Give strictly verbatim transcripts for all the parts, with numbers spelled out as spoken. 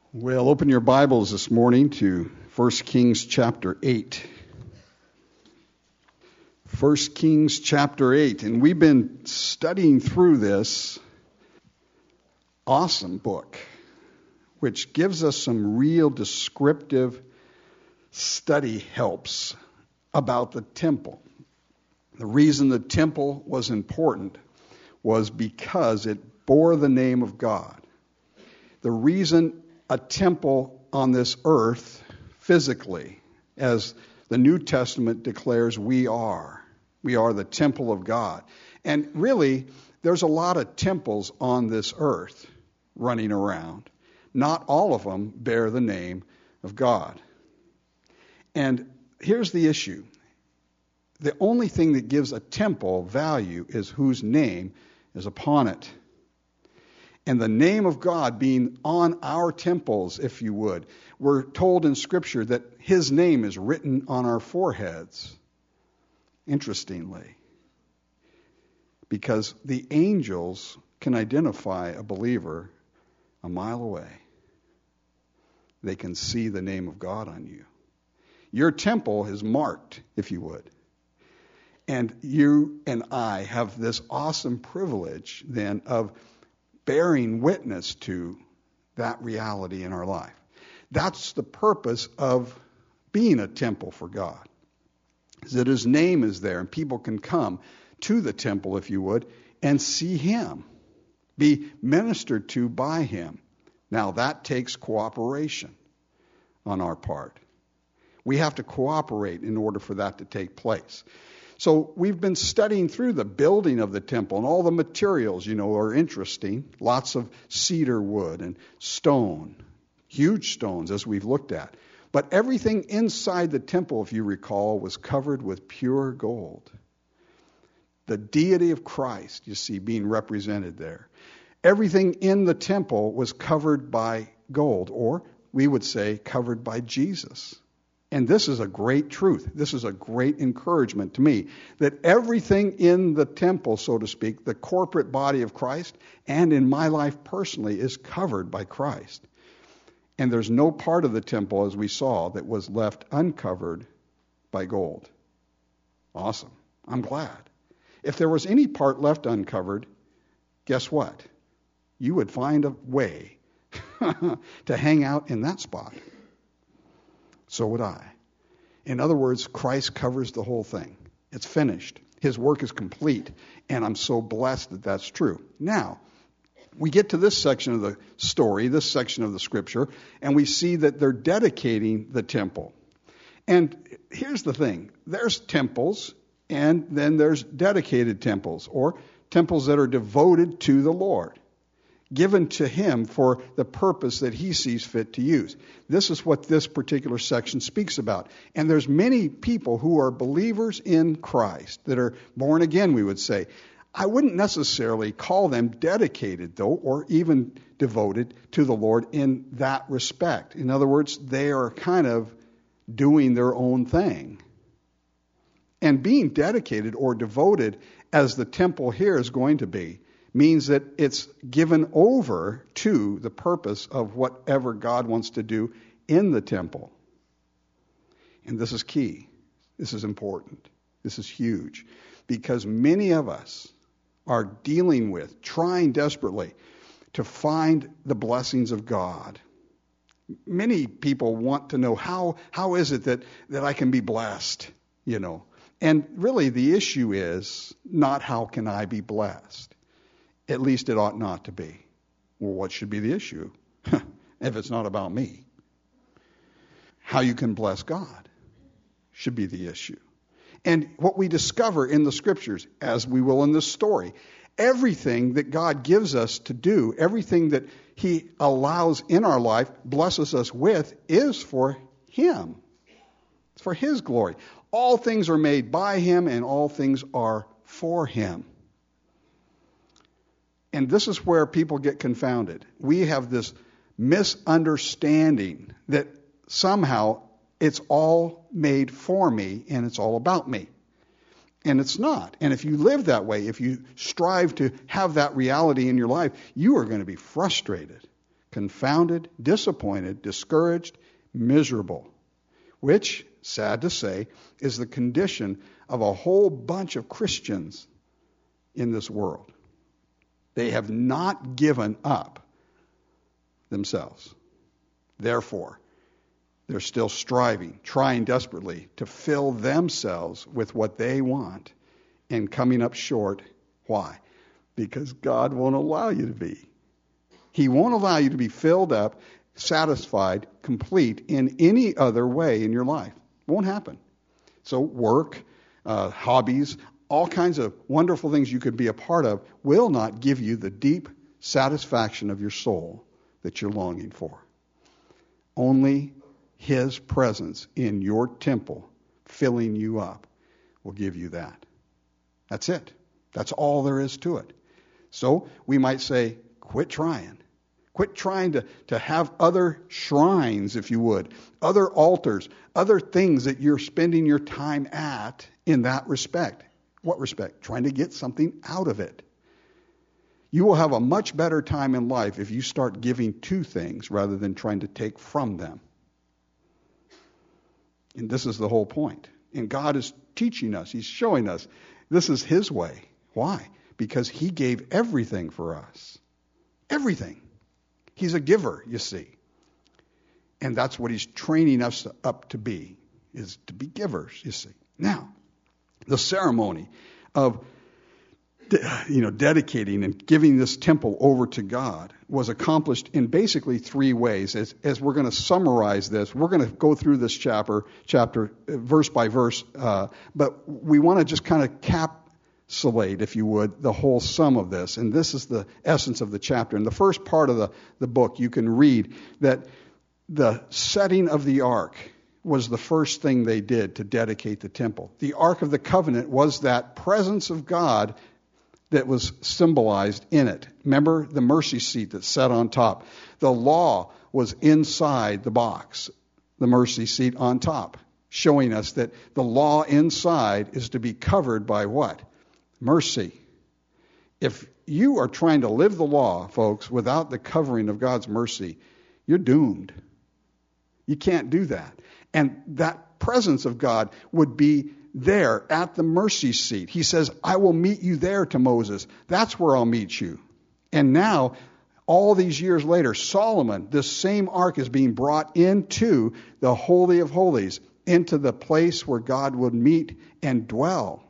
Well, open your Bibles this morning to First Kings chapter eight. First Kings chapter eight. And we've been studying through this awesome book, which gives us some real descriptive study helps about the temple. The reason the temple was important was because it bore the name of God. The reason a temple on this earth physically, as the New Testament declares we are. We are the temple of God. And really, there's a lot of temples on this earth running around. Not all of them bear the name of God. And here's the issue. The only thing that gives a temple value is whose name is upon it. And the name of God being on our temples, if you would. We're told in Scripture that His name is written on our foreheads. Interestingly. Because the angels can identify a believer a mile away. They can see the name of God on you. Your temple is marked, if you would. And you and I have this awesome privilege then of bearing witness to that reality in our life. That's the purpose of being a temple for God. Is that His name is there and people can come to the temple, if you would, and see Him, be ministered to by Him. Now that takes cooperation on our part. We have to cooperate in order for that to take place. So we've been studying through the building of the temple, and all the materials, you know, are interesting. Lots of cedar wood and stone, huge stones as we've looked at. But everything inside the temple, if you recall, was covered with pure gold. The deity of Christ, you see, being represented there. Everything in the temple was covered by gold, or we would say covered by Jesus. And this is a great truth. This is a great encouragement to me, that everything in the temple, so to speak, the corporate body of Christ, and in my life personally, is covered by Christ. And there's no part of the temple, as we saw, that was left uncovered by gold. Awesome. I'm glad. If there was any part left uncovered, guess what? You would find a way to hang out in that spot. So would I. In other words, Christ covers the whole thing. It's finished. His work is complete. And I'm so blessed that that's true. Now, we get to this section of the story, this section of the Scripture, and we see that they're dedicating the temple. And here's the thing. There's temples, and then there's dedicated temples, or temples that are devoted to the Lord, given to Him for the purpose that He sees fit to use. This is what this particular section speaks about. And there's many people who are believers in Christ that are born again, we would say. I wouldn't necessarily call them dedicated, though, or even devoted to the Lord in that respect. In other words, they are kind of doing their own thing. And being dedicated or devoted, as the temple here is going to be, means that it's given over to the purpose of whatever God wants to do in the temple. And this is key. This is important. This is huge. Because many of us are dealing with, trying desperately to find the blessings of God. Many people want to know, how how is it that, that I can be blessed, you know. And really the issue is not how can I be blessed. At least it ought not to be. Well, what should be the issue if it's not about me? How you can bless God should be the issue. And what we discover in the Scriptures, as we will in this story, everything that God gives us to do, everything that He allows in our life, blesses us with, is for Him. It's for His glory. All things are made by Him, and all things are for Him. And this is where people get confounded. We have this misunderstanding that somehow it's all made for me and it's all about me. And it's not. And if you live that way, if you strive to have that reality in your life, you are going to be frustrated confounded, disappointed, discouraged, miserable, which, sad to say, is the condition of a whole bunch of Christians in this world. They have not given up themselves. Therefore, they're still striving, trying desperately to fill themselves with what they want and coming up short. Why? Because God won't allow you to be. He won't allow you to be filled up, satisfied, complete in any other way in your life. Won't happen. So work, uh, hobbies, all kinds of wonderful things you could be a part of will not give you the deep satisfaction of your soul that you're longing for. Only His presence in your temple, filling you up, will give you that. That's it. That's all there is to it. So we might say, quit trying. Quit trying to, to have other shrines, if you would, other altars, other things that you're spending your time at in that respect. What respect? Trying to get something out of it. You will have a much better time in life if you start giving to things rather than trying to take from them. And this is the whole point. And God is teaching us. He's showing us this is His way. Why? Because He gave everything for us. Everything. He's a giver, you see. And that's what He's training us up to be, is to be givers, you see. Now, the ceremony of you know, dedicating and giving this temple over to God was accomplished in basically three ways. As, as we're going to summarize this, we're going to go through this chapter, chapter verse by verse, uh, but we want to just kind of capsulate, if you would, the whole sum of this. And this is the essence of the chapter. In the first part of the, the book, you can read that the setting of the ark was the first thing they did to dedicate the temple. The Ark of the Covenant was that presence of God that was symbolized in it. Remember the mercy seat that sat on top. The law was inside the box, the mercy seat on top, showing us that the law inside is to be covered by what? Mercy. If you are trying to live the law, folks, without the covering of God's mercy, you're doomed. You can't do that. And that presence of God would be there at the mercy seat. He says, I will meet you there to Moses. That's where I'll meet you. And now, all these years later, Solomon, this same ark is being brought into the Holy of Holies, into the place where God would meet and dwell.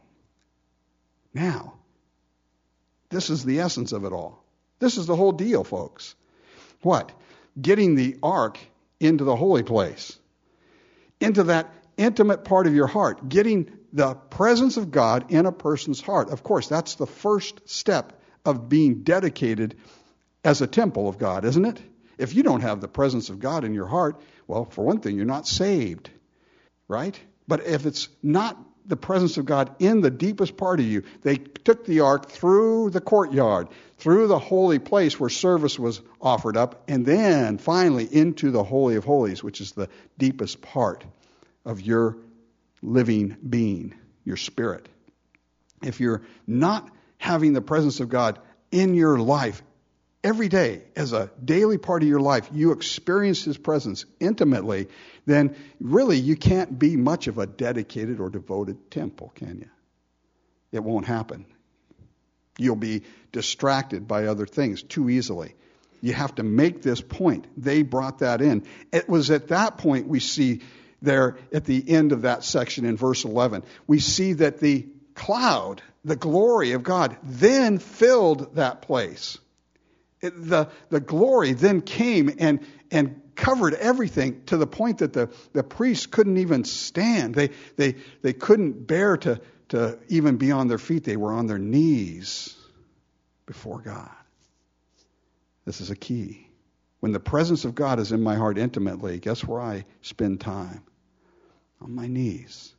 Now, this is the essence of it all. This is the whole deal, folks. What? Getting the ark into the holy place, into that intimate part of your heart, getting the presence of God in a person's heart. Of course, that's the first step of being dedicated as a temple of God, isn't it? If you don't have the presence of God in your heart, well, for one thing, you're not saved, right? But if it's not the presence of God in the deepest part of you, they took the ark through the courtyard, through the holy place where service was offered up, and then finally into the Holy of Holies, which is the deepest part of your living being, your spirit. If you're not having the presence of God in your life every day, as a daily part of your life, you experience His presence intimately, then really you can't be much of a dedicated or devoted temple, can you? It won't happen. You'll be distracted by other things too easily. You have to make this point. They brought that in. It was at that point we see there at the end of that section in verse eleven, we see that the cloud, the glory of God, then filled that place. It, the, the glory then came and, and covered everything to the point that the, the priests couldn't even stand. They, they, they couldn't bear to, to even be on their feet. They were on their knees before God. This is a key. When the presence of God is in my heart intimately, guess where I spend time? On my knees.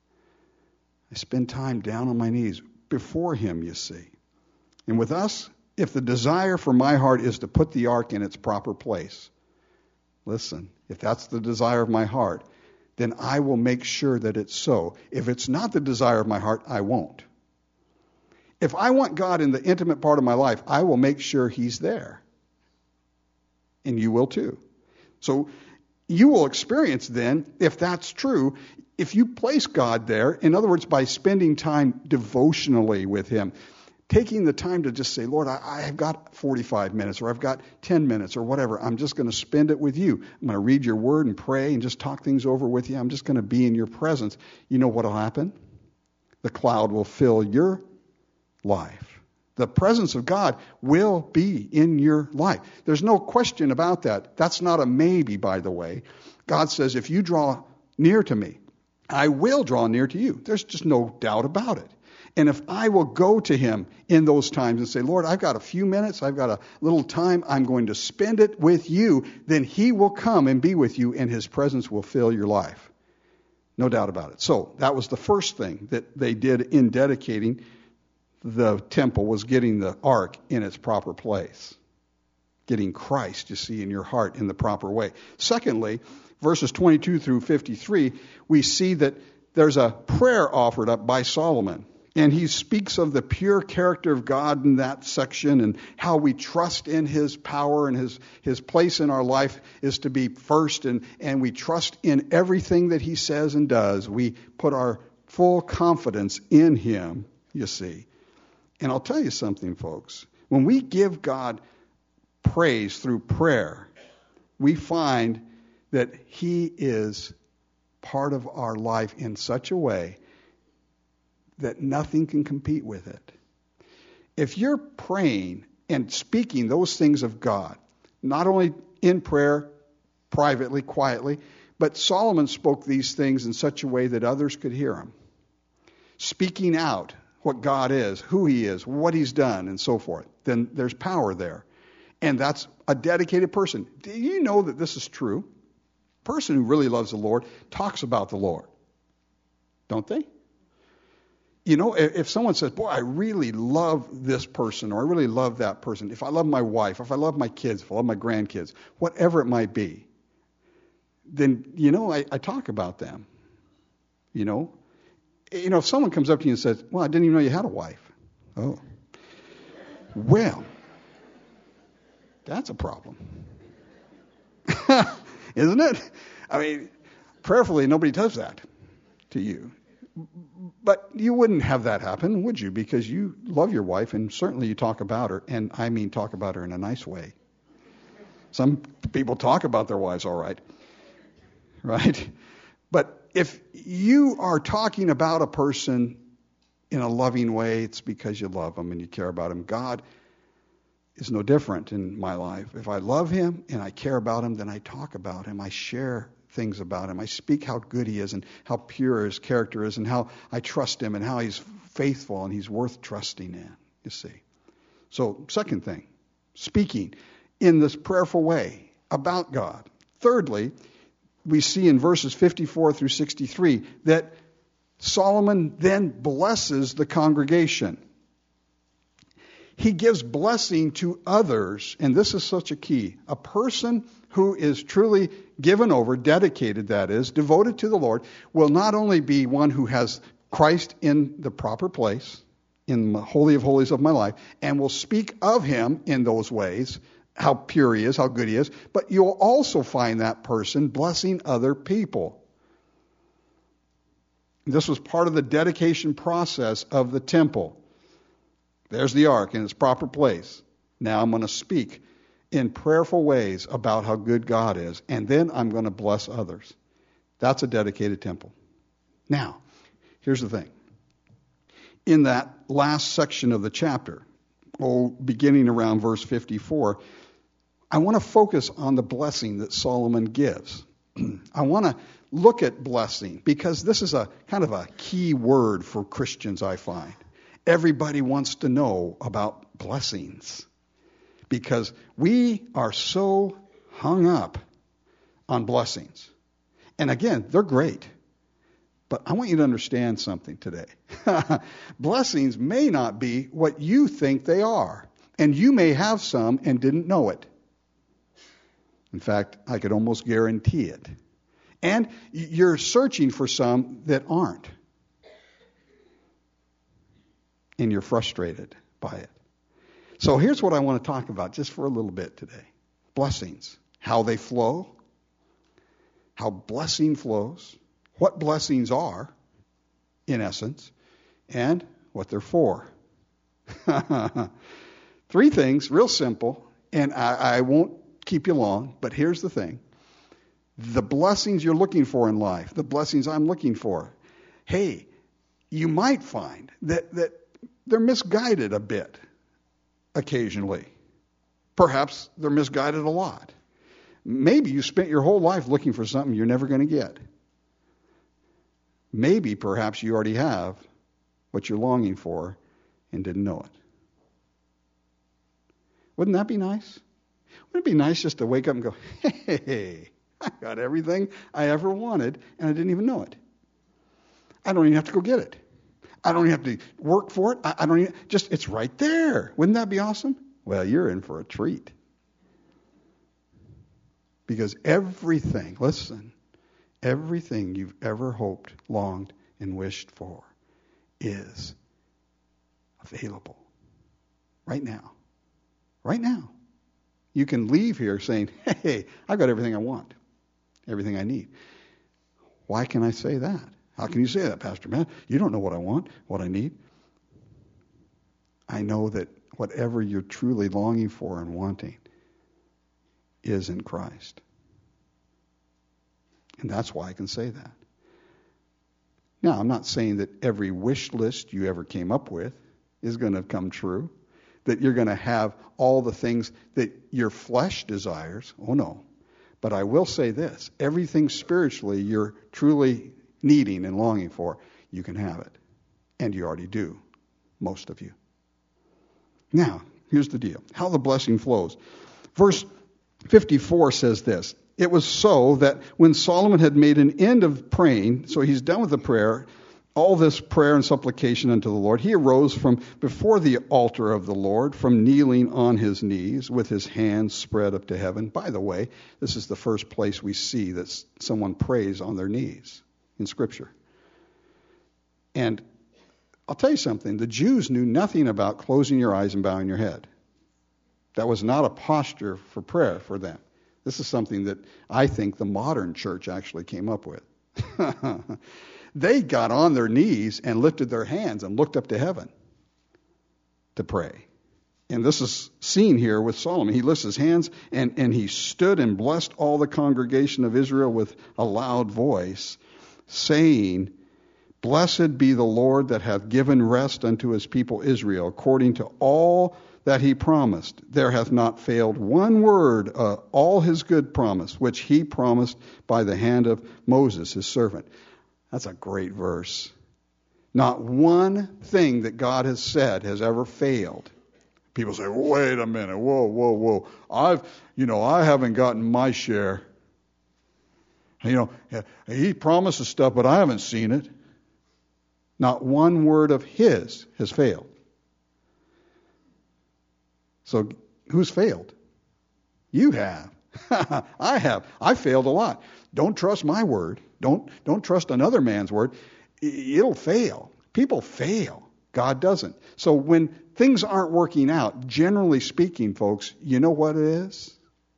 I spend time down on my knees before Him, you see. And with us, if the desire for my heart is to put the ark in its proper place, listen, if that's the desire of my heart, then I will make sure that it's so. If it's not the desire of my heart, I won't. If I want God in the intimate part of my life, I will make sure He's there. and you will too. So you will experience then, if that's true, if you place God there, in other words, by spending time devotionally with him, taking the time to just say, Lord, I, I've got forty-five minutes or I've got ten minutes or whatever. I'm just going to spend it with you. I'm going to read your word and pray and just talk things over with you. I'm just going to be in your presence. You know what will happen? The cloud will fill your life. The presence of God will be in your life. There's no question about that. That's not a maybe, by the way. God says, if you draw near to me, I will draw near to you. There's just no doubt about it. And if I will go to him in those times and say, Lord, I've got a few minutes, I've got a little time, I'm going to spend it with you, then he will come and be with you and his presence will fill your life. No doubt about it. So that was the first thing that they did in dedicating the temple, was getting the ark in its proper place. Getting Christ, you see, in your heart in the proper way. Secondly, verses twenty-two through fifty-three, we see that there's a prayer offered up by Solomon. And he speaks of the pure character of God in that section and how we trust in his power and his, his place in our life is to be first. And, and we trust in everything that he says and does. We put our full confidence in him, you see. And I'll tell you something, folks. When we give God praise through prayer, we find that he is part of our life in such a way that nothing can compete with it. If you're praying and speaking those things of God, not only in prayer, privately, quietly, but Solomon spoke these things in such a way that others could hear him. Speaking out what God is, who he is, what he's done, and so forth, then there's power there. And that's a dedicated person. Do you know that this is true? A person who really loves the Lord talks about the Lord. Don't they? You know, if someone says, boy, I really love this person, or I really love that person, if I love my wife, if I love my kids, if I love my grandkids, whatever it might be, then, you know, I, I talk about them. You know? You know, if someone comes up to you and says, well, I didn't even know you had a wife. Oh. Well, that's a problem. Isn't it? I mean, prayerfully, nobody does that to you. But you wouldn't have that happen, would you? Because you love your wife, and certainly you talk about her, and I mean talk about her in a nice way. Some people talk about their wives all right, right? But if you are talking about a person in a loving way, it's because you love them and you care about them. God is no different in my life. If I love him and I care about him, then I talk about him. I share things about him. I speak how good he is and how pure his character is and how I trust him and how he's faithful and he's worth trusting in, you see. So, second thing, speaking in this prayerful way about God. Thirdly, we see in verses fifty-four through sixty-three that Solomon then blesses the congregation. He gives blessing to others, and this is such a key. A person who is truly given over, dedicated that is, devoted to the Lord, will not only be one who has Christ in the proper place, in the Holy of Holies of my life, and will speak of him in those ways, how pure he is, how good he is, but you'll also find that person blessing other people. This was part of the dedication process of the temple. There's the ark in its proper place. Now I'm going to speak in prayerful ways about how good God is, and then I'm going to bless others. That's a dedicated temple. Now, here's the thing. In that last section of the chapter, oh, beginning around verse fifty-four, I want to focus on the blessing that Solomon gives. I want to look at blessing because this is a kind of a key word for Christians, I find. Everybody wants to know about blessings because we are so hung up on blessings. And again, they're great. But I want you to understand something today. Blessings may not be what you think they are. And you may have some and didn't know it. In fact, I could almost guarantee it. And you're searching for some that aren't. And you're frustrated by it. So here's what I want to talk about just for a little bit today. blessings, how they flow, how blessing flows, what blessings are, in essence, and what they're for. Three things, real simple, and I, I won't keep you long, but here's the thing. The blessings you're looking for in life, the blessings I'm looking for, hey, you might find that, that they're misguided a bit occasionally. Perhaps they're misguided a lot. Maybe you spent your whole life looking for something you're never going to get. Maybe, perhaps, you already have what you're longing for and didn't know it. Wouldn't that be nice? Wouldn't it be nice just to wake up and go, hey, I got everything I ever wanted, and I didn't even know it. I don't even have to go get it. I don't even have to work for it. I, I don't even, just, it's right there. Wouldn't that be awesome? Well, you're in for a treat. Because everything, listen, everything you've ever hoped, longed, and wished for is available right now. Right now. You can leave here saying, hey, I've got everything I want, everything I need. Why can I say that? How can you say that, Pastor Matt? You don't know what I want, what I need. I know that whatever you're truly longing for and wanting is in Christ. And that's why I can say that. Now, I'm not saying that every wish list you ever came up with is going to come true, that you're going to have all the things that your flesh desires. Oh, no. But I will say this. Everything spiritually you're truly needing and longing for, you can have it. And you already do, most of you. Now, here's the deal. How the blessing flows. Verse fifty-four says this. It was so that when Solomon had made an end of praying, so he's done with the prayer, all this prayer and supplication unto the Lord, he arose from before the altar of the Lord, from kneeling on his knees with his hands spread up to heaven. By the way, this is the first place we see that someone prays on their knees in Scripture. And I'll tell you something, the Jews knew nothing about closing your eyes and bowing your head. That was not a posture for prayer for them. This is something that I think the modern church actually came up with. They got on their knees and lifted their hands and looked up to heaven to pray. And this is seen here with Solomon. He lifts his hands and, and he stood and blessed all the congregation of Israel with a loud voice, saying, Blessed be the Lord that hath given rest unto his people Israel, according to all that he promised. There hath not failed one word, uh, all his good promise, which he promised by the hand of Moses, his servant. That's a great verse. Not one thing that God has said has ever failed. People say, wait a minute, whoa, whoa, whoa. I've, you know, I haven't gotten my share. You know, he promises stuff, but I haven't seen it. Not one word of his has failed. So who's failed? You have. I have. I failed a lot. Don't trust my word. Don't don't trust another man's word. It'll fail. People fail. God doesn't. So when things aren't working out, generally speaking, folks, you know what it is?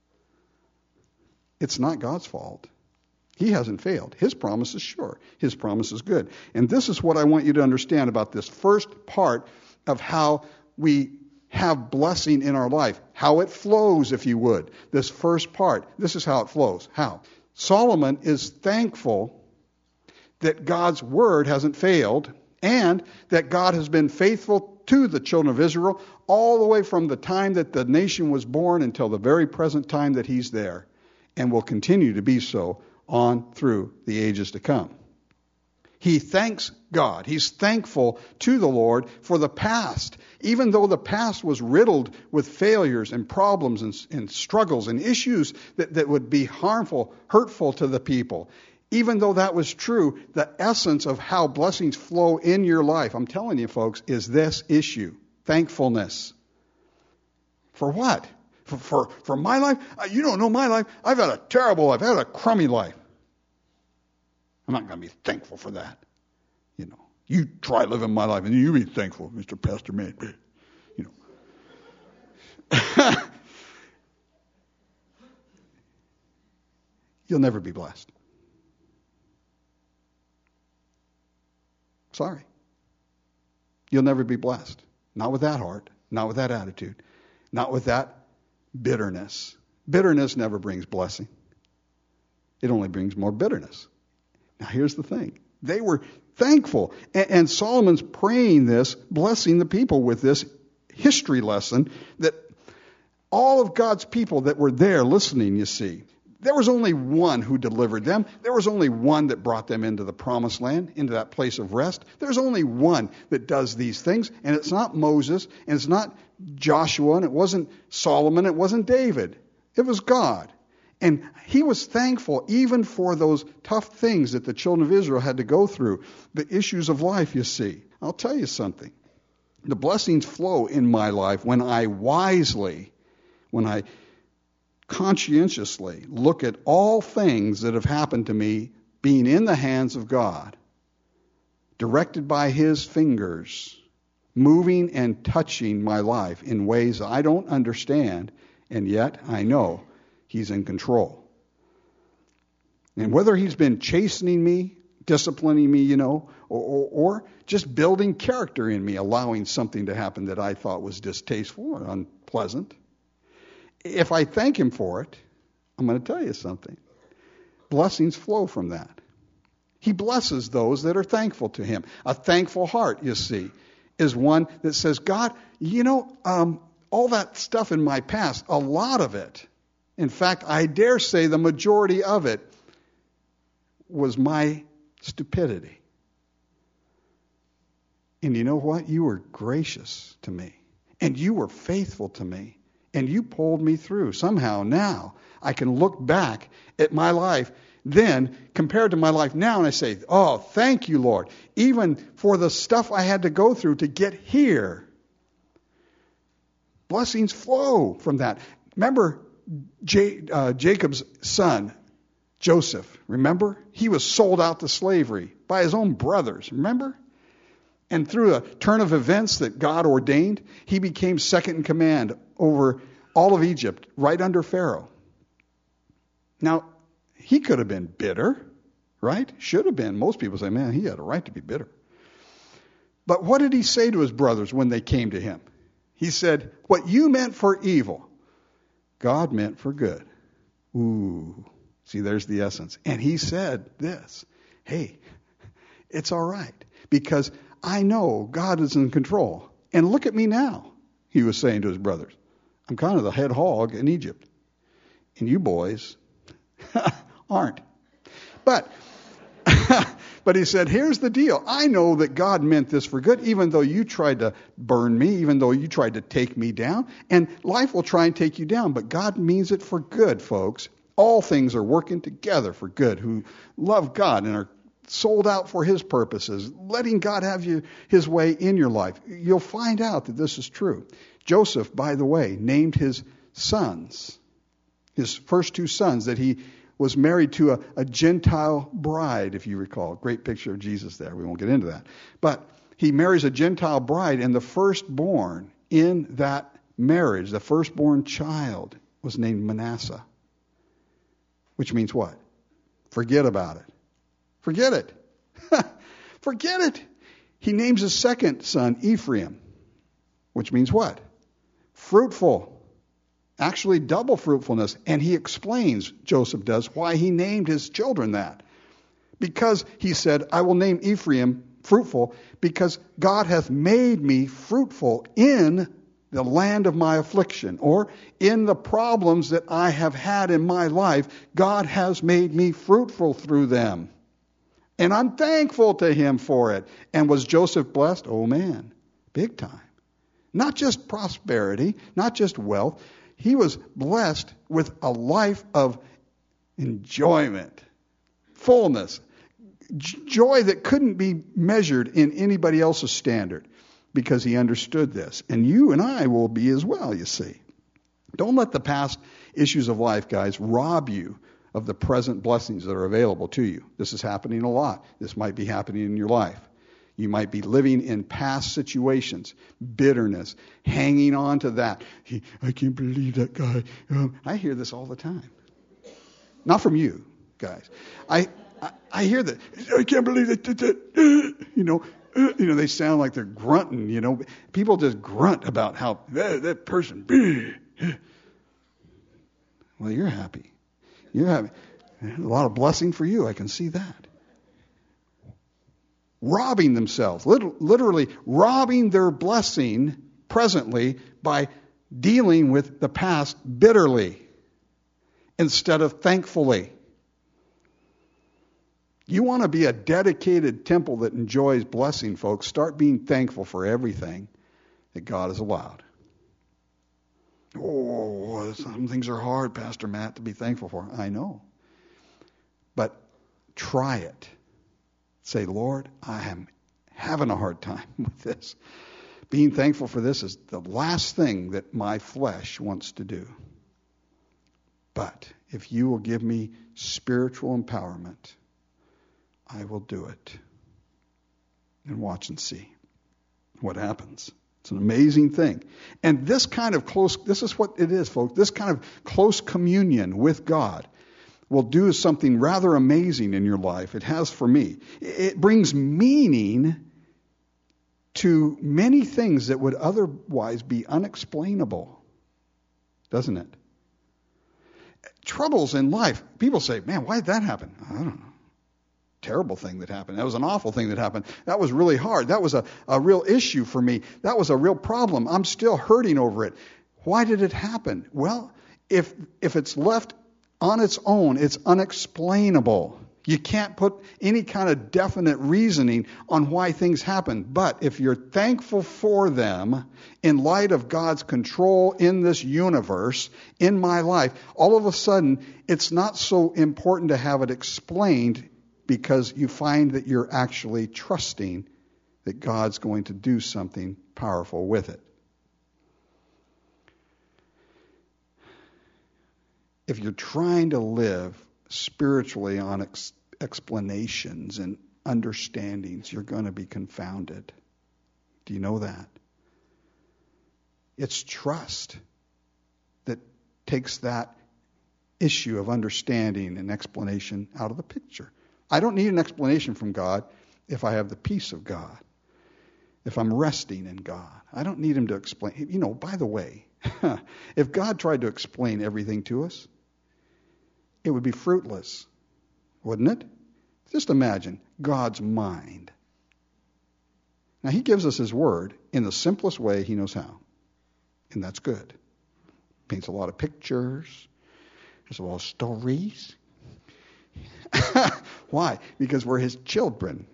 It's not God's fault. He hasn't failed. His promise is sure. His promise is good. And this is what I want you to understand about this first part of how we have blessing in our life. How it flows, if you would. This first part. This is how it flows. How? Solomon is thankful that God's word hasn't failed and that God has been faithful to the children of Israel all the way from the time that the nation was born until the very present time that he's there, and will continue to be so on through the ages to come. He thanks God. He's thankful to the Lord for the past. Even though the past was riddled with failures and problems and, and struggles and issues that, that would be harmful, hurtful to the people. Even though that was true, the essence of how blessings flow in your life, I'm telling you folks, is this issue. Thankfulness. For what? For, for, for my life? You don't know my life. I've had a terrible life. I've had a crummy life. I'm not going to be thankful for that. You know, you try living my life and you be thankful, Mister Pastor Man. You know. you'll never be blessed. Sorry. You'll never be blessed. Not with that heart, not with that attitude, not with that bitterness. Bitterness never brings blessing. It only brings more bitterness. Now here's the thing. They were thankful. And, and Solomon's praying this, blessing the people with this history lesson that all of God's people that were there listening, you see, there was only one who delivered them. There was only one that brought them into the promised land, into that place of rest. There's only one that does these things, and it's not Moses, and it's not Joshua, and it wasn't Solomon, it wasn't David. It was God. And he was thankful even for those tough things that the children of Israel had to go through, the issues of life, you see. I'll tell you something. The blessings flow in my life when I wisely, when I conscientiously look at all things that have happened to me being in the hands of God, directed by his fingers, moving and touching my life in ways I don't understand, and yet I know he's in control. And whether he's been chastening me, disciplining me, you know, or, or, or just building character in me, allowing something to happen that I thought was distasteful or unpleasant, if I thank him for it, I'm going to tell you something. Blessings flow from that. He blesses those that are thankful to him. A thankful heart, you see, is one that says, God, you know, um, all that stuff in my past, a lot of it, in fact, I dare say the majority of it was my stupidity. And you know what? You were gracious to me. And you were faithful to me. And you pulled me through. Somehow now I can look back at my life then compared to my life now and I say, oh, thank you, Lord. Even for the stuff I had to go through to get here. Blessings flow from that. Remember J, uh, Jacob's son, Joseph. Remember? He was sold out to slavery by his own brothers. Remember? And through a turn of events that God ordained, he became second in command over all of Egypt, right under Pharaoh. Now, he could have been bitter, right? Should have been. Most people say, man, he had a right to be bitter. But what did he say to his brothers when they came to him? He said, what you meant for evil, God meant for good. Ooh, see, there's the essence. And he said this, hey, it's all right, because I know God is in control. And look at me now, he was saying to his brothers. I'm kind of the head hog in Egypt. And you boys aren't. But but he said, here's the deal. I know that God meant this for good, even though you tried to burn me, even though you tried to take me down. And life will try and take you down, but God means it for good, folks. All things are working together for good, who love God and are sold out for his purposes, letting God have you his way in your life. You'll find out that this is true. Joseph, by the way, named his sons, his first two sons, that he was married to a, a Gentile bride, if you recall. Great picture of Jesus there. We won't get into that. But he marries a Gentile bride, and the firstborn in that marriage, the firstborn child, was named Manasseh. Which means what? Forget about it. Forget it. Forget it. He names his second son Ephraim, which means what? Fruitful. Actually, double fruitfulness. And he explains, Joseph does, why he named his children that. Because he said, I will name Ephraim fruitful, because God hath made me fruitful in the land of my affliction, or in the problems that I have had in my life. God has made me fruitful through them. And I'm thankful to him for it. And was Joseph blessed? Oh man, big time. Not just prosperity, not just wealth. He was blessed with a life of enjoyment, fullness, joy that couldn't be measured in anybody else's standard, because he understood this. And you and I will be as well, you see. Don't let the past issues of life, guys, rob you of the present blessings that are available to you. This is happening a lot. This might be happening in your life. You might be living in past situations, bitterness, hanging on to that. He, I can't believe that guy. Um, I hear this all the time. Not from you. guys. I I, I hear that. I can't believe that. You know, you know, they sound like they're grunting. You know, people just grunt about how that, that person. Well, you're happy. You're happy. A lot of blessing for you. I can see that. Robbing themselves, literally robbing their blessing presently by dealing with the past bitterly instead of thankfully. You want to be a dedicated temple that enjoys blessing, folks. Start being thankful for everything that God has allowed. Oh, some things are hard, Pastor Matt, to be thankful for. I know. But try it. Say, Lord, I am having a hard time with this. Being thankful for this is the last thing that my flesh wants to do. But if you will give me spiritual empowerment, I will do it. And watch and see what happens. It's an amazing thing. And this kind of close, this is what it is, folks. This kind of close communion with God will do something rather amazing in your life. It has for me. It brings meaning to many things that would otherwise be unexplainable. Doesn't it? Troubles in life. People say, man, why did that happen? I don't know. Terrible thing that happened. That was an awful thing that happened. That was really hard. That was a, a real issue for me. That was a real problem. I'm still hurting over it. Why did it happen? Well, if if it's left on its own, it's unexplainable. You can't put any kind of definite reasoning on why things happen. But if you're thankful for them in light of God's control in this universe, in my life, all of a sudden, it's not so important to have it explained because you find that you're actually trusting that God's going to do something powerful with it. If you're trying to live spiritually on ex- explanations and understandings, you're going to be confounded. Do you know that? It's trust that takes that issue of understanding and explanation out of the picture. I don't need an explanation from God if I have the peace of God, if I'm resting in God. I don't need him to explain. You know, by the way, if God tried to explain everything to us, it would be fruitless, wouldn't it? Just imagine God's mind. Now, he gives us his word in the simplest way he knows how, and that's good. Paints a lot of pictures. There's a lot of stories. Why? Because we're his children.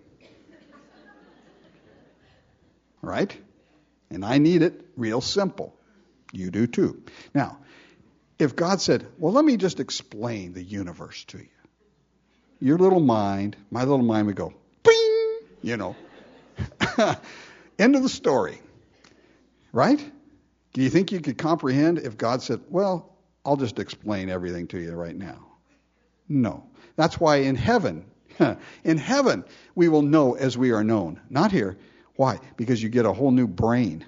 Right? And I need it real simple. You do too. Now, if God said, well, let me just explain the universe to you. Your little mind, my little mind would go, bing, you know. End of the story. Right? Do you think you could comprehend if God said, well, I'll just explain everything to you right now? No. That's why in heaven, in heaven, we will know as we are known. Not here. Why? Because you get a whole new brain.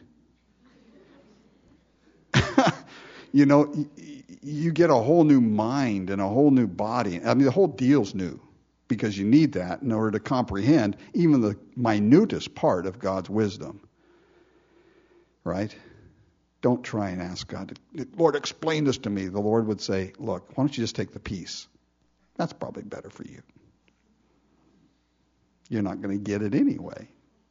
You know, you get a whole new mind and a whole new body. I mean, the whole deal's new because you need that in order to comprehend even the minutest part of God's wisdom. Right? Don't try and ask God, Lord, explain this to me. The Lord would say, look, why don't you just take the peace? That's probably better for you. You're not going to get it anyway.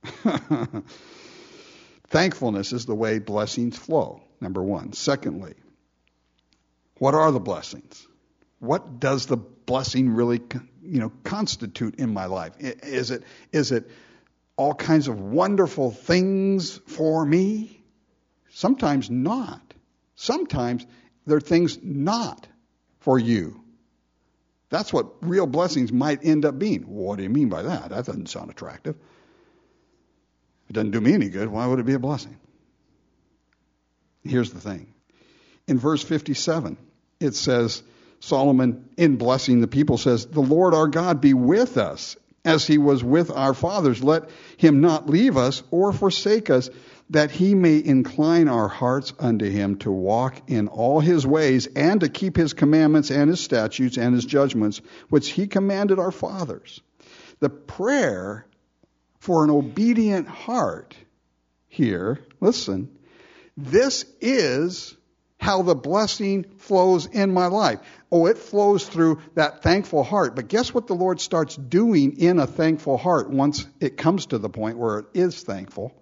Thankfulness is the way blessings flow, number one. Secondly, what are the blessings? What does the blessing really, you know, constitute in my life? Is it is it all kinds of wonderful things for me? Sometimes not. Sometimes they're things not for you. That's what real blessings might end up being. What do you mean by that? That doesn't sound attractive. If it doesn't do me any good, why would it be a blessing? Here's the thing. In verse fifty-seven, it says, Solomon, in blessing the people, says, the Lord our God be with us as he was with our fathers. Let him not leave us or forsake us. that he may incline our hearts unto him to walk in all his ways and to keep his commandments and his statutes and his judgments, which he commanded our fathers. The prayer for an obedient heart here, listen, this is how the blessing flows in my life. Oh, it flows through that thankful heart. But guess what the Lord starts doing in a thankful heart once it comes to the point where it is thankful?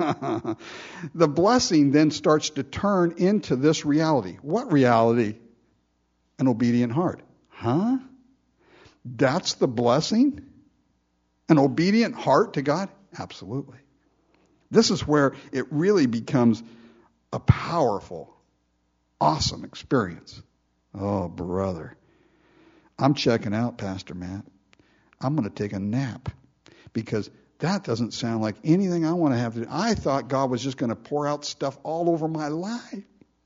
The blessing then starts to turn into this reality. What reality? An obedient heart. Huh? That's the blessing? An obedient heart to God? Absolutely. This is where it really becomes a powerful, awesome experience. Oh, brother. I'm checking out, Pastor Matt. I'm going to take a nap because that doesn't sound like anything I want to have to do. I thought God was just going to pour out stuff all over my life.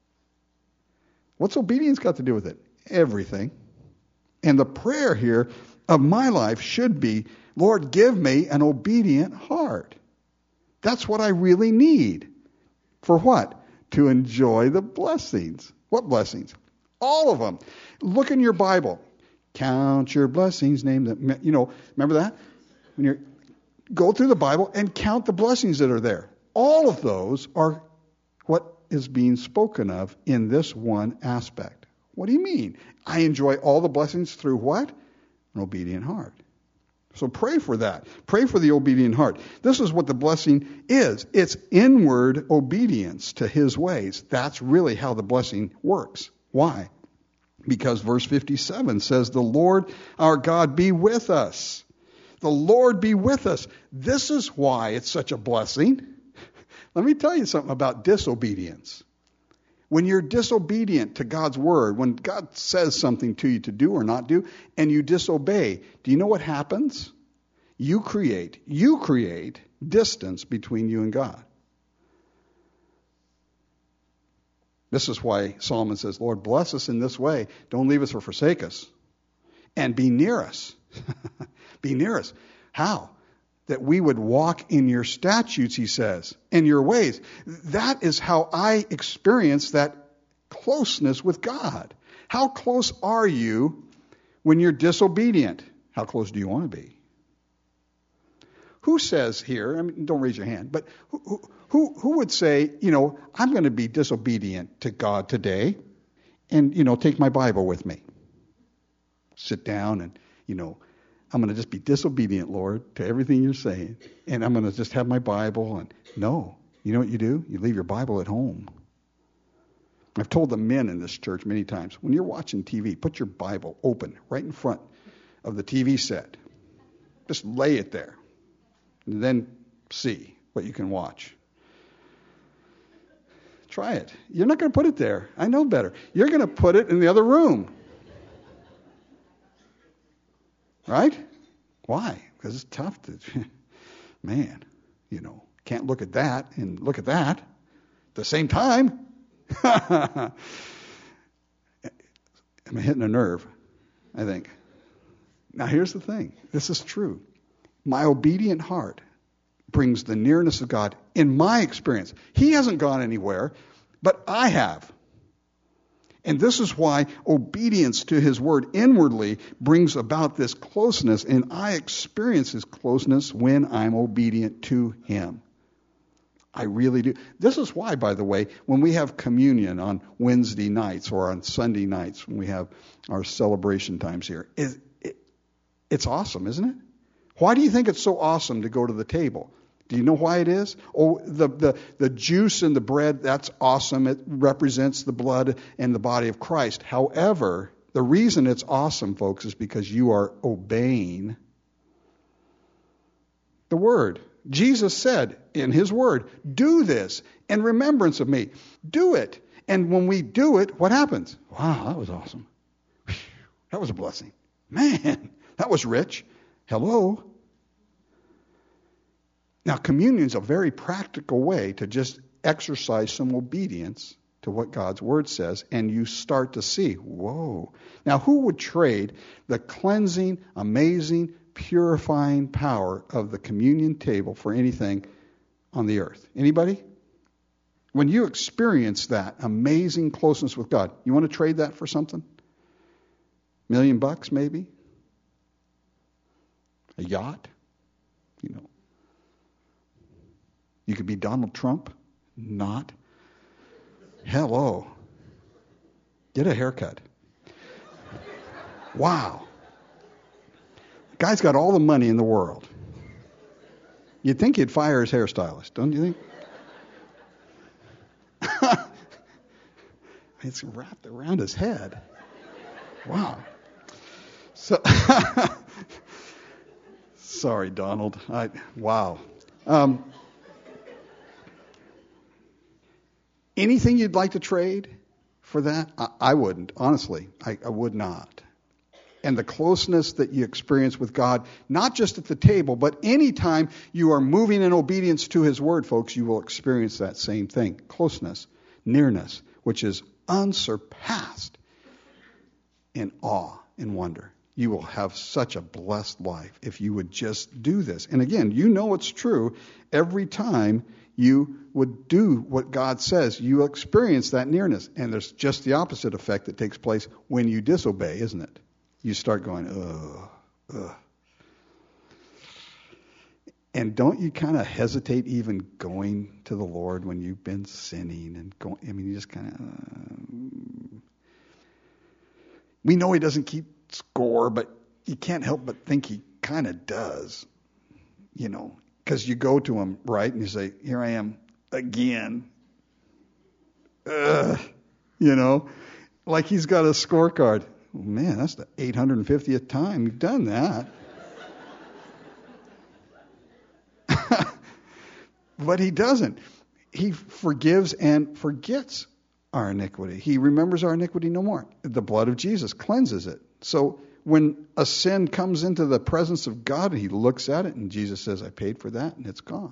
What's obedience got to do with it? Everything. And the prayer here of my life should be, Lord, give me an obedient heart. That's what I really need. For what? To enjoy the blessings. What blessings? All of them. Look in your Bible. Count your blessings, name them. You know, remember that? When you're go through the Bible and count the blessings that are there. All of those are what is being spoken of in this one aspect. What do you mean? I enjoy all the blessings through what? An obedient heart. So pray for that. Pray for the obedient heart. This is what the blessing is. It's inward obedience to his ways. That's really how the blessing works. Why? Because verse fifty-seven says, the Lord our God be with us. The Lord be with us. This is why it's such a blessing. Let me tell you something about disobedience. When you're disobedient to God's word, when God says something to you to do or not do, and you disobey, do you know what happens? You create, you create distance between you and God. This is why Solomon says, Lord, bless us in this way. Don't leave us or forsake us. And be near us. Be near us. How? That we would walk in your statutes, he says, and your ways. That is how I experience that closeness with God. How close are you when you're disobedient? How close do you want to be? Who says here, I mean, don't raise your hand, but who, who, who would say, you know, I'm going to be disobedient to God today and, you know, take my Bible with me. Sit down and, you know, I'm going to just be disobedient, Lord, to everything you're saying. And I'm going to just have my Bible. And no, you know what you do? You leave your Bible at home. I've told the men in this church many times, when you're watching T V, put your Bible open right in front of the T V set. Just lay it there. And then see what you can watch. Try it. You're not going to put it there. I know better. You're going to put it in the other room. Right? Why? Because it's tough to, man, you know, can't look at that and look at that at the same time. Am I hitting a nerve? I think. Now here's the thing. This is true. My obedient heart brings the nearness of God in my experience. He hasn't gone anywhere, but I have. And this is why obedience to his word inwardly brings about this closeness, and I experience his closeness when I'm obedient to him. I really do. This is why, by the way, when we have communion on Wednesday nights or on Sunday nights, when we have our celebration times here, it, it, it's awesome, isn't it? Why do you think it's so awesome to go to the table? Do you know why it is? Oh, the, the, the juice and the bread, that's awesome. It represents the blood and the body of Christ. However, the reason it's awesome, folks, is because you are obeying the word. Jesus said in his word, do this in remembrance of me. Do it. And when we do it, what happens? Wow, that was awesome. Whew, that was a blessing. Man, that was rich. Hello. Now, communion is a very practical way to just exercise some obedience to what God's word says, and you start to see, whoa. Now, who would trade the cleansing, amazing, purifying power of the communion table for anything on the earth? Anybody? When you experience that amazing closeness with God, you want to trade that for something? Million bucks, maybe? A yacht? You know. You could be Donald Trump. Not. Hello. Get a haircut. Wow. Guy's got all the money in the world. You'd think he'd fire his hairstylist, don't you think? It's wrapped around his head. Wow. So, sorry, Donald. I, wow. Um, anything you'd like to trade for that? I, I wouldn't, honestly. I, I would not. And the closeness that you experience with God, not just at the table, but anytime you are moving in obedience to His Word, folks, you will experience that same thing. Closeness, nearness, which is unsurpassed in awe and wonder. You will have such a blessed life if you would just do this. And again, you know it's true. Every time you would do what God says, you will experience that nearness. And there's just the opposite effect that takes place when you disobey, isn't it? You start going, ugh, ugh. And don't you kind of hesitate even going to the Lord when you've been sinning and going? I mean, you just kind of. Uh, we know He doesn't keep score, but you can't help but think He kind of does. You know, because you go to Him, right, and you say, "Here I am again." Ugh, you know, like He's got a scorecard. Oh, man, that's the eight hundred fiftieth time you've done that. But He doesn't. He forgives and forgets our iniquity. He remembers our iniquity no more. The blood of Jesus cleanses it. So when a sin comes into the presence of God, He looks at it and Jesus says, I paid for that, and it's gone.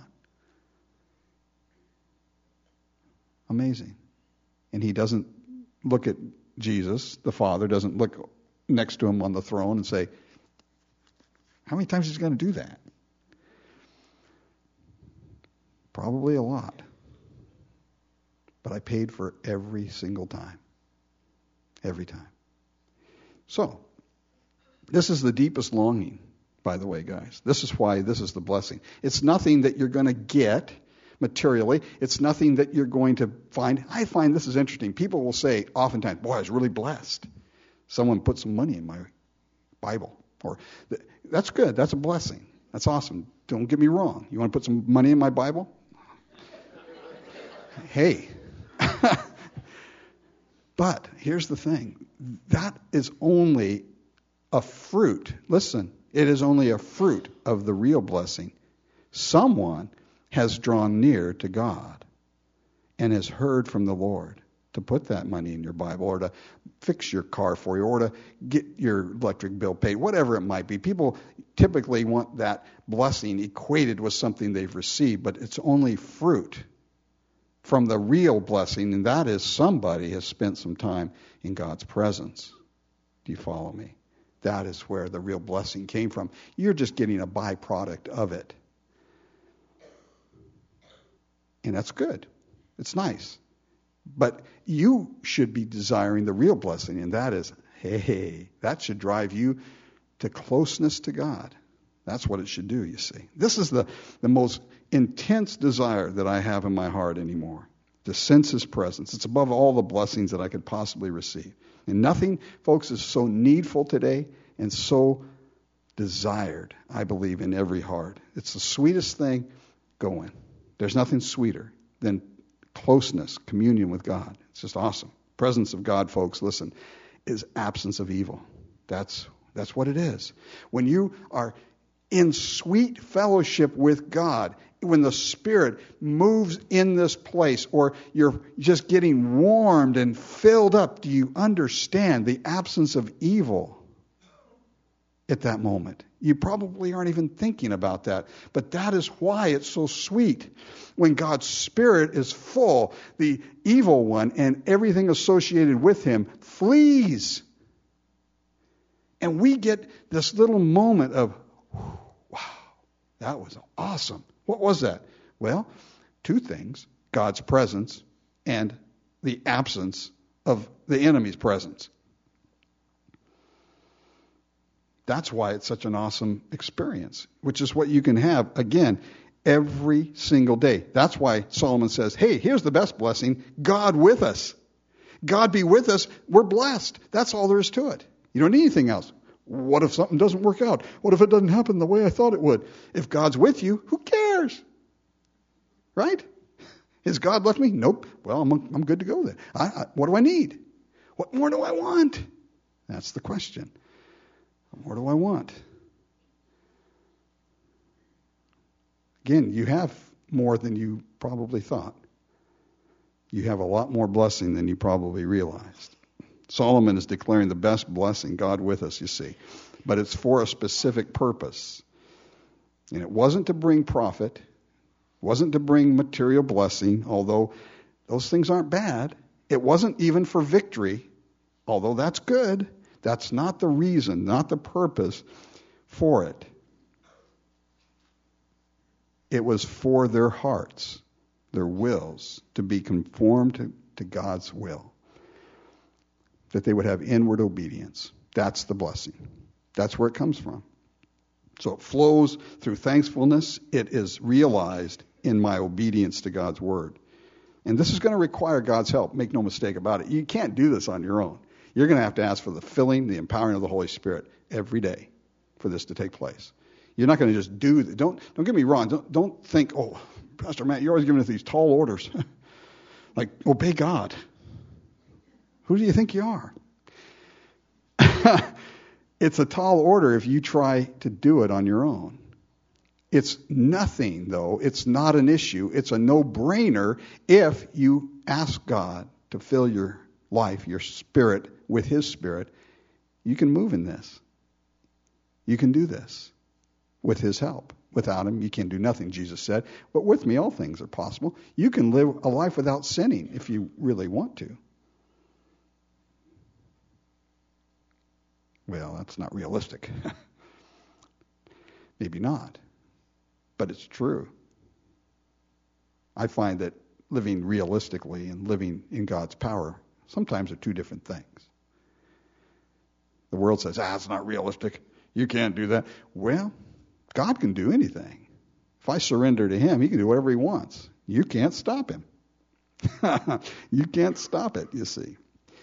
Amazing. And He doesn't look at Jesus, the Father, doesn't look next to Him on the throne and say, how many times is He going to do that? Probably a lot. But I paid for every single time. Every time. So, this is the deepest longing, by the way, guys. This is why this is the blessing. It's nothing that you're going to get materially. It's nothing that you're going to find. I find this is interesting. People will say oftentimes, boy, I was really blessed. Someone put some money in my Bible. Or that's good. That's a blessing. That's awesome. Don't get me wrong. You want to put some money in my Bible? Hey. But here's the thing. That is only a fruit. Listen, it is only a fruit of the real blessing. Someone has drawn near to God and has heard from the Lord to put that money in your Bible or to fix your car for you or to get your electric bill paid, whatever it might be. People typically want that blessing equated with something they've received, but it's only fruit from the real blessing, and that is somebody has spent some time in God's presence. Do you follow me? That is where the real blessing came from. You're just getting a byproduct of it. And that's good. It's nice. But you should be desiring the real blessing, and that is, hey, that should drive you to closeness to God. That's what it should do, you see. This is the, the most intense desire that I have in my heart anymore, to sense His presence. It's above all the blessings that I could possibly receive. And nothing, folks, is so needful today and so desired, I believe, in every heart. It's the sweetest thing going. There's nothing sweeter than closeness, communion with God. It's just awesome. Presence of God, folks, listen, is absence of evil. That's that's what it is. When you are in sweet fellowship with God, when the Spirit moves in this place, or you're just getting warmed and filled up, do you understand the absence of evil at that moment? You probably aren't even thinking about that, but that is why it's so sweet. When God's Spirit is full, the evil one and everything associated with him flees. And we get this little moment of, wow, that was awesome. What was that? Well, two things. God's presence and the absence of the enemy's presence. That's why it's such an awesome experience, which is what you can have, again, every single day. That's why Solomon says, hey, here's the best blessing, God with us. God be with us, we're blessed. That's all there is to it. You don't need anything else. What if something doesn't work out? What if it doesn't happen the way I thought it would? If God's with you, who cares? Right? Has God left me? Nope. Well, I'm I'm good to go then. I, I, what do I need? What more do I want? That's the question. What more do I want? Again, you have more than you probably thought. You have a lot more blessing than you probably realized. Solomon is declaring the best blessing, God with us, you see. But it's for a specific purpose. And it wasn't to bring profit. It wasn't to bring material blessing, although those things aren't bad. It wasn't even for victory, although that's good. That's not the reason, not the purpose for it. It was for their hearts, their wills, to be conformed to, to God's will. That they would have inward obedience. That's the blessing. That's where it comes from. So it flows through thankfulness. It is realized in my obedience to God's word. And this is going to require God's help. Make no mistake about it. You can't do this on your own. You're going to have to ask for the filling, the empowering of the Holy Spirit every day for this to take place. You're not going to just do that. Don't, don't get me wrong. Don't, don't think, oh, Pastor Matt, you're always giving us these tall orders. Like, obey God. Who do you think you are? It's a tall order if you try to do it on your own. It's nothing, though. It's not an issue. It's a no-brainer if you ask God to fill your life, your spirit, with His Spirit. You can move in this. You can do this with His help. Without Him, you can do nothing, Jesus said. But with me, all things are possible. You can live a life without sinning if you really want to. Well, that's not realistic. Maybe not. But it's true. I find that living realistically and living in God's power sometimes are two different things. The world says, ah, it's not realistic. You can't do that. Well, God can do anything. If I surrender to Him, He can do whatever He wants. You can't stop Him. You can't stop it, you see.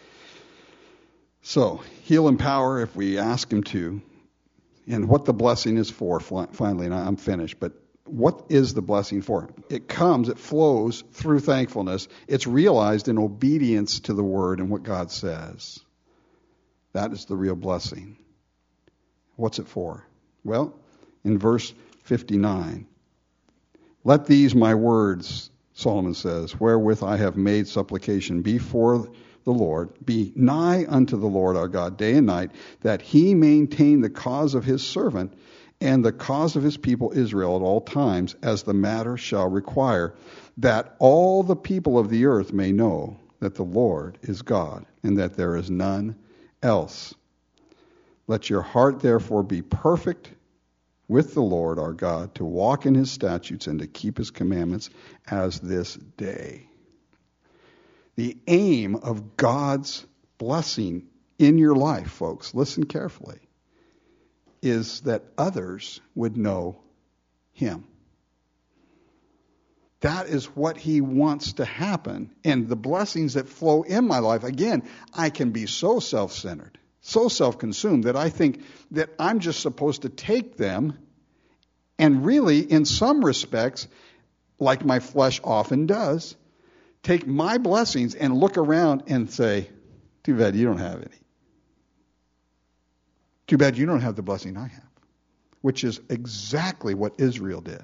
So, He'll empower if we ask Him to. And what the blessing is for, finally, and I'm finished, but what is the blessing for? It comes, it flows through thankfulness. It's realized in obedience to the Word and what God says. That is the real blessing. What's it for? Well, in verse fifty-nine, let these my words, Solomon says, wherewith I have made supplication before the Lord, be nigh unto the Lord our God day and night, that He maintain the cause of His servant and the cause of His people Israel at all times, as the matter shall require, that all the people of the earth may know that the Lord is God, and that there is none else. Let your heart therefore be perfect with the Lord our God, to walk in His statutes and to keep His commandments as this day. The aim of God's blessing in your life, folks, listen carefully, is that others would know Him. That is what He wants to happen. And the blessings that flow in my life, again, I can be so self-centered, so self-consumed that I think that I'm just supposed to take them and really, in some respects, like my flesh often does, take my blessings and look around and say, too bad you don't have any. Too bad you don't have the blessing I have. Which is exactly what Israel did.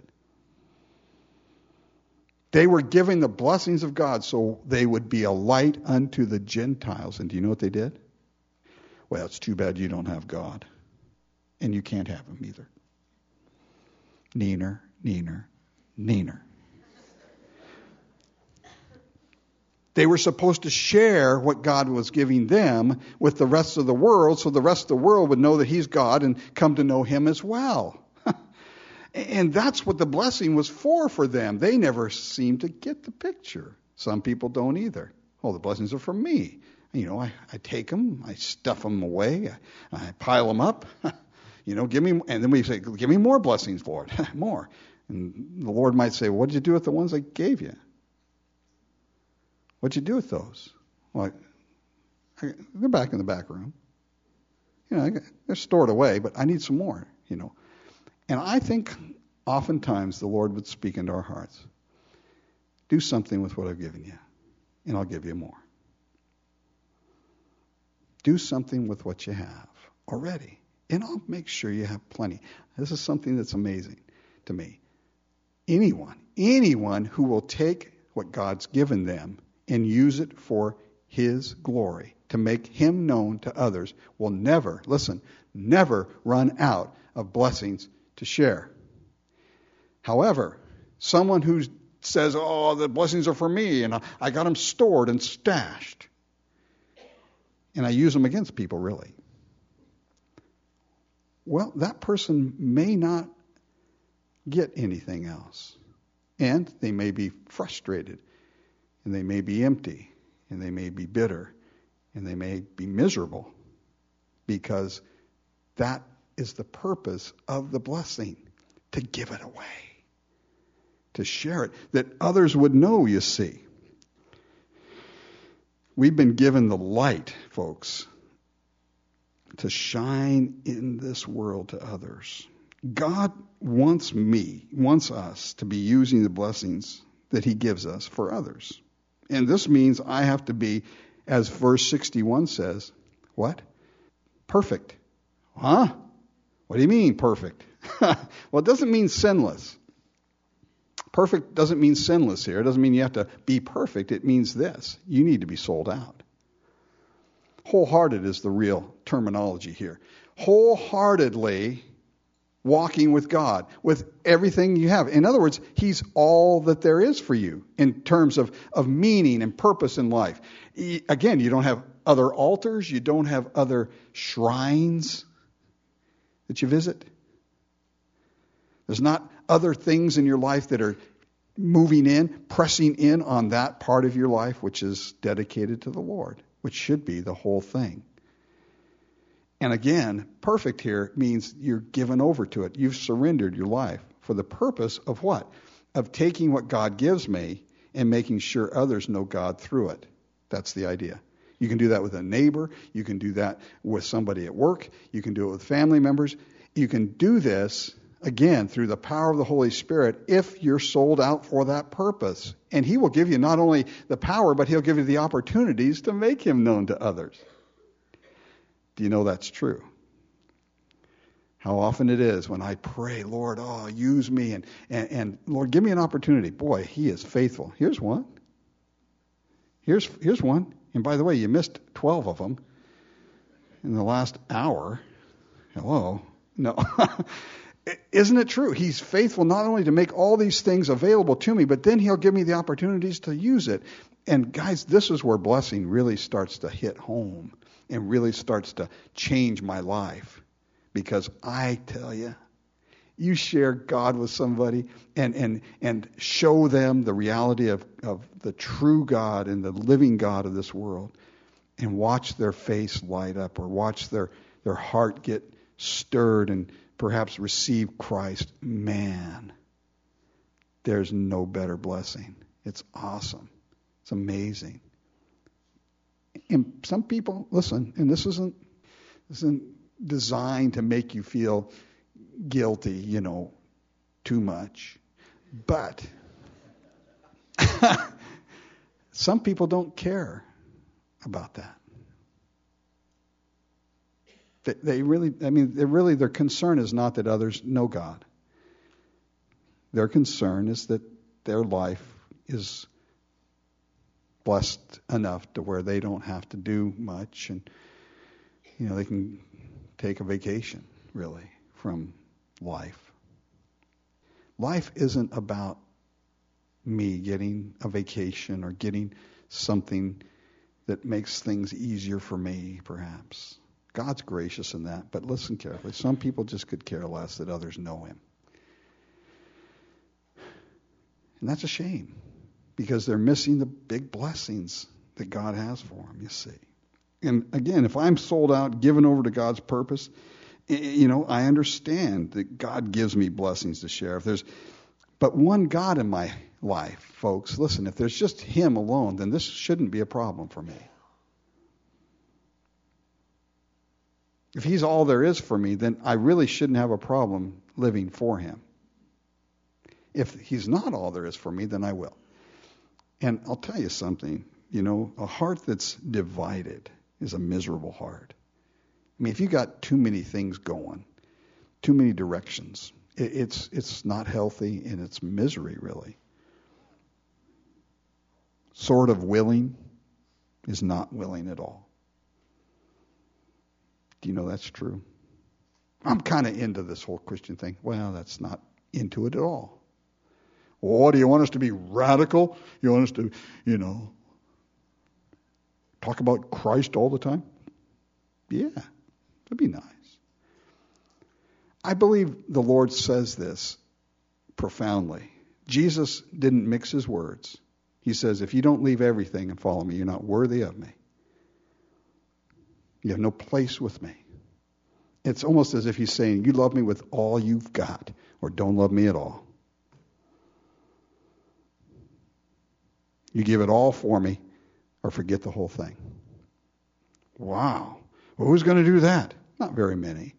They were giving the blessings of God so they would be a light unto the Gentiles. And do you know what they did? Well, it's too bad you don't have God. And you can't have Him either. Neener, neener, neener. They were supposed to share what God was giving them with the rest of the world so the rest of the world would know that He's God and come to know Him as well. And that's what the blessing was for for them. They never seemed to get the picture. Some people don't either. Oh, the blessings are from me. You know, I, I take them, I stuff them away, I, I pile them up. You know, give me, and then we say, give me more blessings, Lord, more. And the Lord might say, well, what did you do with the ones I gave you? What'd you do with those? Well, I, they're back in the back room. You know, they're stored away, but I need some more, you know. And I think oftentimes the Lord would speak into our hearts. Do something with what I've given you, and I'll give you more. Do something with what you have already, and I'll make sure you have plenty. This is something that's amazing to me. Anyone, anyone who will take what God's given them and use it for His glory, to make Him known to others, will never, listen, never run out of blessings to share. However, someone who says, oh, the blessings are for me, and I got them stored and stashed, and I use them against people, really. Well, that person may not get anything else. And they may be frustrated, and they may be empty, and they may be bitter, and they may be miserable, because that is the purpose of the blessing, to give it away, to share it, that others would know, you see. We've been given the light, folks, to shine in this world to others. God wants me, wants us to be using the blessings that He gives us for others. And this means I have to be, as verse sixty-one says, what? Perfect. Huh? What do you mean perfect? Well, it doesn't mean sinless. Perfect doesn't mean sinless here. It doesn't mean you have to be perfect. It means this. You need to be sold out. Wholehearted is the real terminology here. Wholeheartedly walking with God, with everything you have. In other words, He's all that there is for you in terms of, of meaning and purpose in life. Again, you don't have other altars. You don't have other shrines that you visit. There's not other things in your life that are moving in, pressing in on that part of your life which is dedicated to the Lord, which should be the whole thing. And again, perfect here means you're given over to it. You've surrendered your life for the purpose of what? Of taking what God gives me and making sure others know God through it. That's the idea. You can do that with a neighbor. You can do that with somebody at work. You can do it with family members. You can do this, again, through the power of the Holy Spirit if you're sold out for that purpose. And He will give you not only the power, but He'll give you the opportunities to make Him known to others. Do you know that's true? How often it is when I pray, Lord, oh, use me, and, and, and Lord, give me an opportunity. Boy, He is faithful. Here's one. Here's, here's one. And by the way, you missed twelve of them in the last hour. Hello? No. Isn't it true? He's faithful not only to make all these things available to me, but then He'll give me the opportunities to use it. And guys, this is where blessing really starts to hit home and really starts to change my life. Because I tell you, you share God with somebody and, and, and show them the reality of, of the true God and the living God of this world, and watch their face light up, or watch their, their heart get stirred and perhaps receive Christ. Man, there's no better blessing. It's awesome. It's amazing. And some people, listen, and this isn't, this isn't designed to make you feel guilty, you know, too much. But some people don't care about that. They, they really, I mean, they really, their concern is not that others know God. Their concern is that their life is blessed enough to where they don't have to do much, and you know, they can take a vacation, really, from life. Life isn't about me getting a vacation or getting something that makes things easier for me, perhaps. God's gracious in that, but listen carefully. Some people just could care less that others know Him. And that's a shame. because they're missing the big blessings that God has for them, you see. And again, if I'm sold out, given over to God's purpose, you know, I understand that God gives me blessings to share. If there's but one God in my life, folks, listen, if there's just Him alone, then this shouldn't be a problem for me. If He's all there is for me, then I really shouldn't have a problem living for Him. If He's not all there is for me, then I will. And I'll tell you something, you know, a heart that's divided is a miserable heart. I mean, if you got too many things going, too many directions, it, it's it's not healthy, and it's misery, really. Sort of willing is not willing at all. Do you know that's true? I'm kind of into this whole Christian thing. Well, that's not into it at all. Well, what, do you want us to be radical? You want us to, you know, talk about Christ all the time? Yeah, that'd be nice. I believe the Lord says this profoundly. Jesus didn't mix His words. He says, if you don't leave everything and follow me, you're not worthy of me. You have no place with me. It's almost as if He's saying, you love me with all you've got, or don't love me at all. You give it all for me, or forget the whole thing. Wow. Well, who's going to do that? Not very many.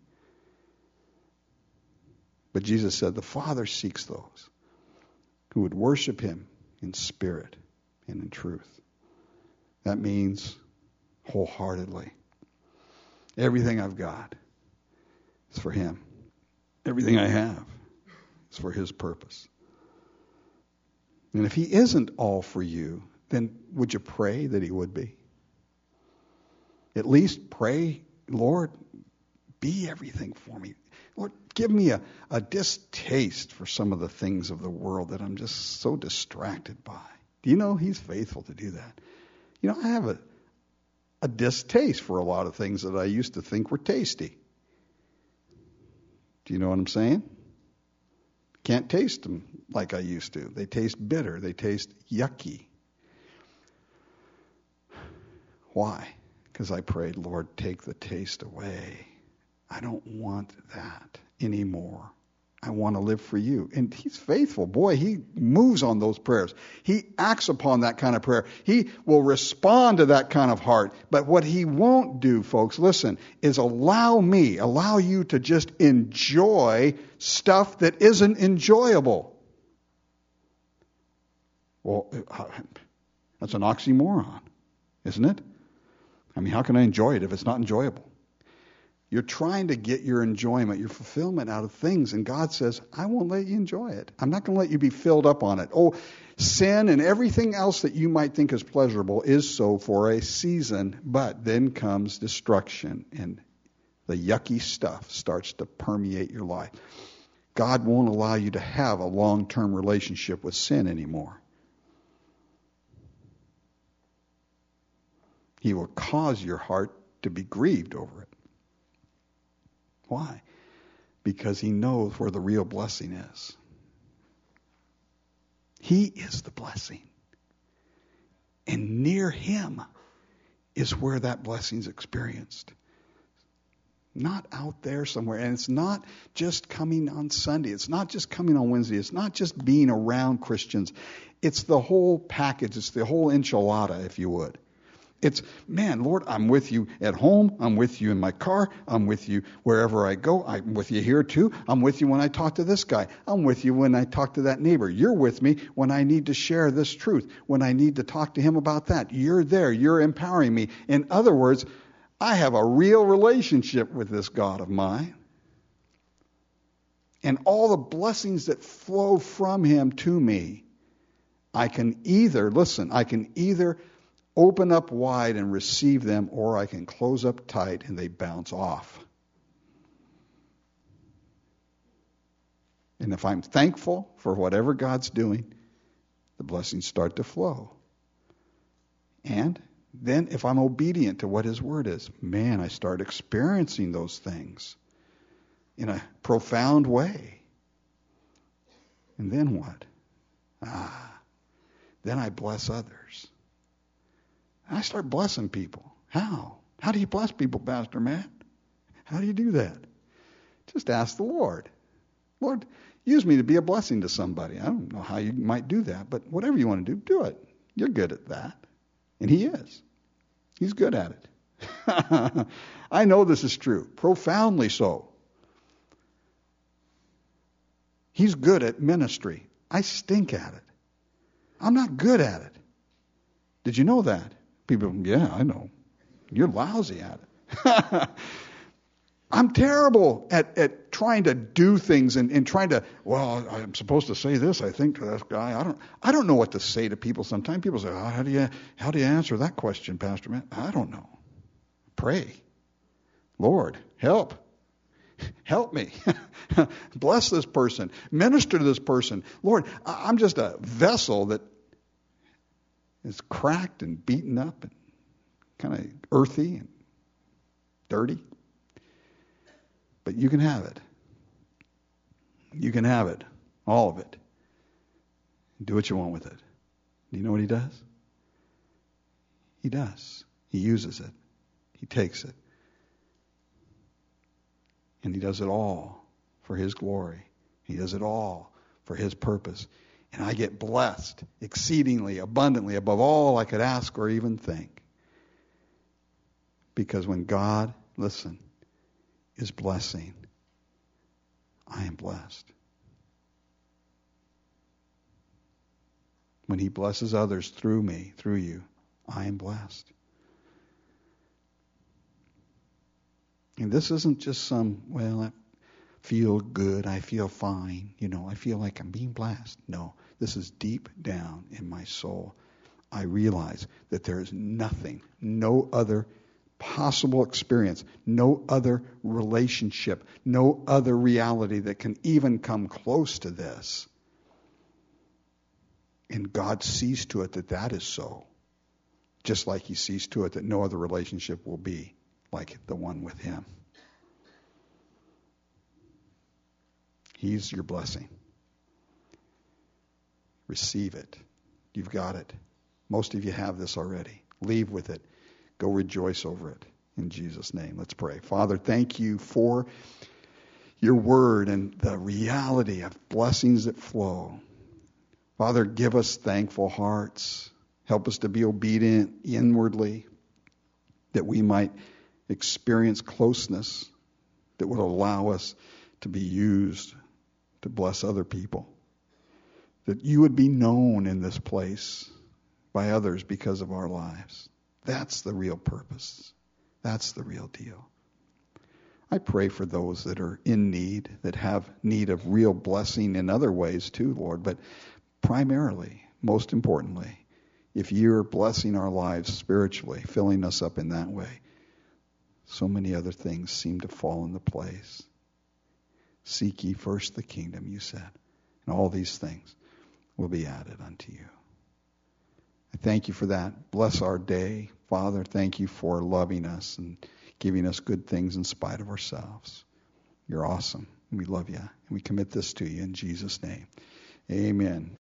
But Jesus said the Father seeks those who would worship Him in spirit and in truth. That means wholeheartedly. Everything I've got is for Him. Everything I have is for His purpose. And if He isn't all for you, then would you pray that He would be? At least pray, Lord, be everything for me. Lord, give me a, a distaste for some of the things of the world that I'm just so distracted by. Do you know He's faithful to do that? You know, I have a, a distaste for a lot of things that I used to think were tasty. Do you know what I'm saying? Can't taste them like I used to. They taste bitter. They taste yucky. Why? Because I prayed, Lord, take the taste away. I don't want that anymore. I want to live for you. And He's faithful. Boy, He moves on those prayers. He acts upon that kind of prayer. He will respond to that kind of heart. But what He won't do, folks, listen, is allow me, allow you to just enjoy stuff that isn't enjoyable. Well, that's an oxymoron, isn't it? I mean, how can I enjoy it if it's not enjoyable? You're trying to get your enjoyment, your fulfillment out of things, and God says, I won't let you enjoy it. I'm not going to let you be filled up on it. Oh, sin and everything else that you might think is pleasurable is so for a season, but then comes destruction, and the yucky stuff starts to permeate your life. God won't allow you to have a long-term relationship with sin anymore. He will cause your heart to be grieved over it. Why? Because He knows where the real blessing is. He is the blessing. And near Him is where that blessing's experienced. Not out there somewhere. And it's not just coming on Sunday. It's not just coming on Wednesday. It's not just being around Christians. It's the whole package. It's the whole enchilada, if you would. It's, man, Lord, I'm with you at home. I'm with you in my car. I'm with you wherever I go. I'm with you here too. I'm with you when I talk to this guy. I'm with you when I talk to that neighbor. You're with me when I need to share this truth, when I need to talk to him about that. You're there. You're empowering me. In other words, I have a real relationship with this God of mine. And all the blessings that flow from Him to me, I can either, listen, I can either open up wide and receive them, or I can close up tight and they bounce off. And if I'm thankful for whatever God's doing, the blessings start to flow. And then if I'm obedient to what His Word is, man, I start experiencing those things in a profound way. And then what? Ah, then I bless others. And I start blessing people. How? How do you bless people, Pastor Matt? How do you do that? Just ask the Lord. Lord, use me to be a blessing to somebody. I don't know how you might do that, but whatever you want to do, do it. You're good at that. And he is. He's good at it. I know this is true, profoundly so. He's good at ministry. I stink at it. I'm not good at it. Did you know that? People, yeah, I know. You're lousy at it. I'm terrible at, at trying to do things and, and trying to, well, I'm supposed to say this, I think, to this guy. I don't I don't know what to say to people sometimes. People say, oh, how do you how do you answer that question, Pastor Matt? I don't know. Pray. Lord, help. Help me. Bless this person. Minister to this person. Lord, I'm just a vessel that is cracked and beaten up and kind of earthy and dirty. But you can have it. You can have it. All of it. Do what you want with it. Do you know what he does? He does. He uses it. He takes it. And he does it all for his glory. He does it all for his purpose. And I get blessed exceedingly, abundantly, above all I could ask or even think. Because when God, listen, is blessing, I am blessed. When he blesses others through me, through you, I am blessed. And this isn't just some, well, I feel good, I feel fine, you know, I feel like I'm being blessed. No, this is deep down in my soul. I realize that there is nothing, no other possible experience, no other relationship, no other reality that can even come close to this. And God sees to it that that is so, just like he sees to it that no other relationship will be like the one with him. He's your blessing. Receive it. You've got it. Most of you have this already. Leave with it. Go rejoice over it. In Jesus' name, let's pray. Father, thank you for your word and the reality of blessings that flow. Father, give us thankful hearts. Help us to be obedient inwardly, that we might experience closeness that would allow us to be used to bless other people. That you would be known in this place by others because of our lives. That's the real purpose. That's the real deal. I pray for those that are in need, that have need of real blessing in other ways too, Lord. But primarily, most importantly, if you're blessing our lives spiritually, filling us up in that way, so many other things seem to fall into place. Seek ye first the kingdom, you said, and all these things will be added unto you. I thank you for that. Bless our day. Father, thank you for loving us and giving us good things in spite of ourselves. You're awesome. We love you. And we commit this to you in Jesus' name. Amen.